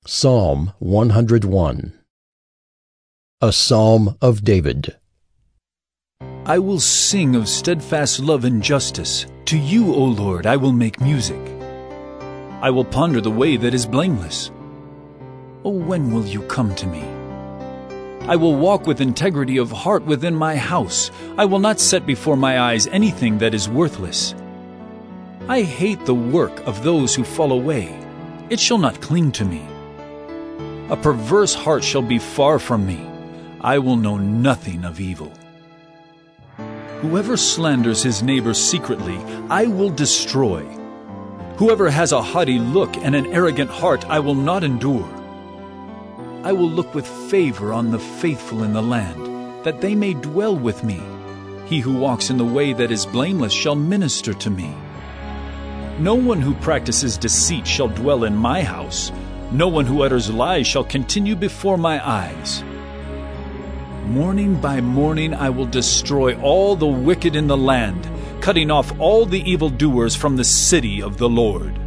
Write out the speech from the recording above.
Psalm 101. A Psalm of David. I will sing of steadfast love and justice. To you, O Lord, I will make music. I will ponder the way that is blameless. Oh, when will you come to me? I will walk with integrity of heart within my house. I will not set before my eyes anything that is worthless. I hate the work of those who fall away. It shall not cling to me. A perverse heart shall be far from me. I will know nothing of evil. Whoever slanders his neighbor secretly, I will destroy. Whoever has a haughty look and an arrogant heart, I will not endure. I will look with favor on the faithful in the land, that they may dwell with me. He who walks in the way that is blameless shall minister to me. No one who practices deceit shall dwell in my house. No one who utters lies shall continue before my eyes. Morning by morning I will destroy all the wicked in the land, cutting off all the evildoers from the city of the Lord.